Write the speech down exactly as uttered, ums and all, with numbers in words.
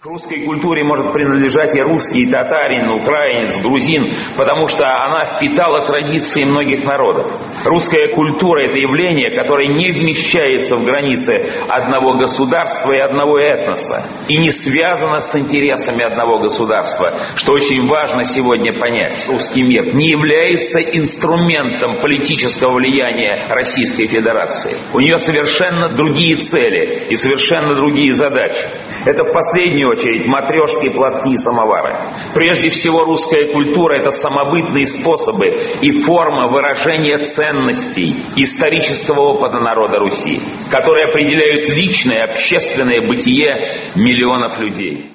К русской культуре может принадлежать и русский, и татарин, и украинец, грузин, потому что она впитала традиции многих народов. Русская культура – это явление, которое не вмещается в границы одного государства и одного этноса, и не связано с интересами одного государства, что очень важно сегодня понять. Русский мир не является инструментом политического влияния Российской Федерации. У нее совершенно другие цели и совершенно другие задачи. Это в последнюю очередь матрешки, платки и самовары. Прежде всего, русская культура – это самобытные способы и форма выражения ценностей исторического опыта народа Руси, которые определяют личное, общественное бытие миллионов людей.